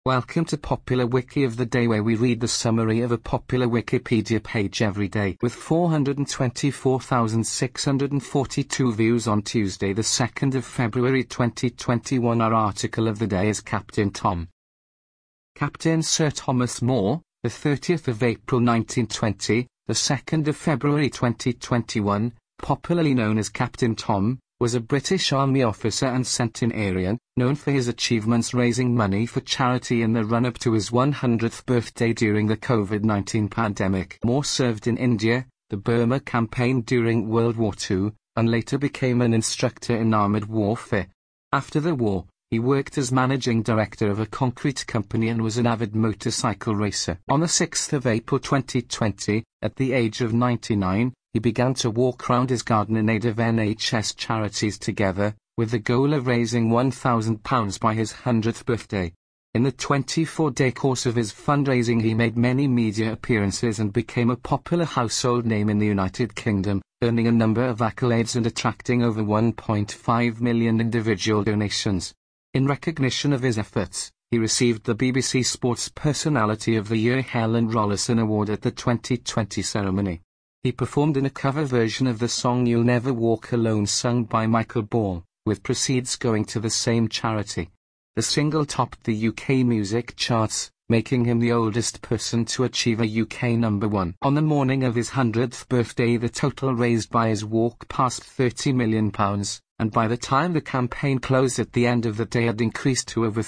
Welcome to Popular Wiki of the Day, where we read the summary of a popular Wikipedia page every day. With 424,642 views on Tuesday, the 2nd of February 2021, our article of the day is Captain Tom. Captain Sir Thomas More, the 30th of April 1920, the 2nd of February 2021, popularly known as Captain Tom, was a British Army officer and centenarian, known for his achievements raising money for charity in the run-up to his 100th birthday during the COVID-19 pandemic. More served in India, the Burma campaign during World War II, and later became an instructor in armoured warfare. After the war, he worked as managing director of a concrete company and was an avid motorcycle racer. On the 6th of April 2020, at the age of 99, he began to walk round his garden in aid of NHS charities Together, with the goal of raising £1,000 by his 100th birthday. In the 24-day course of his fundraising, he made many media appearances and became a popular household name in the United Kingdom, earning a number of accolades and attracting over 1.5 million individual donations. In recognition of his efforts, he received the BBC Sports Personality of the Year Helen Rollason Award at the 2020 ceremony. He performed in a cover version of the song You'll Never Walk Alone sung by Michael Ball, with proceeds going to the same charity. The single topped the UK music charts, making him the oldest person to achieve a UK #1. On the morning of his 100th birthday, the total raised by his walk passed £30 million, and by the time the campaign closed at the end of the day had increased to over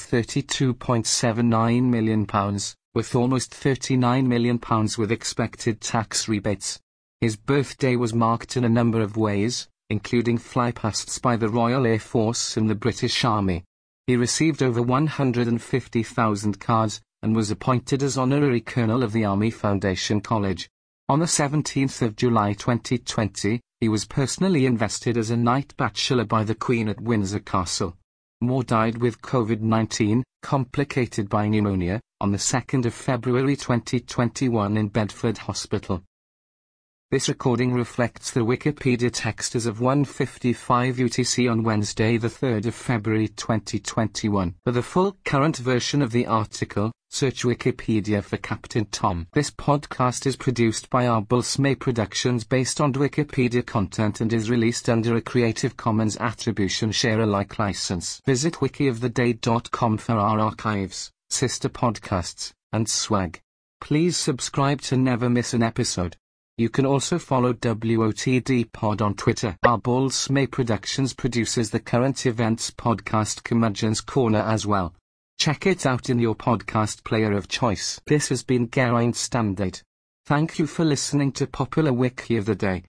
£32.79 million, with almost £39 million with expected tax rebates. His birthday was marked in a number of ways, including flypasts by the Royal Air Force and the British Army. He received over 150,000 cards, and was appointed as Honorary Colonel of the Army Foundation College. On the 17th of July 2020, he was personally invested as a Knight Bachelor by the Queen at Windsor Castle. More died with COVID-19, complicated by pneumonia, on the 2nd of February 2021 in Bedford Hospital. This recording reflects the Wikipedia text as of 1:55 UTC on Wednesday, the 3rd of February 2021. For the full current version of the article, search Wikipedia for Captain Tom. This podcast is produced by Arbulsmay Productions based on Wikipedia content and is released under a Creative Commons Attribution Share Alike license. Visit wikioftheday.com for our archives, sister podcasts, and swag. Please subscribe to never miss an episode. You can also follow WOTD Pod on Twitter. Arbulsmay Productions produces the current events podcast Curmudgeon's Corner as well. Check it out in your podcast player of choice. This has been Geraint Standard. Thank you for listening to Popular Wiki of the Day.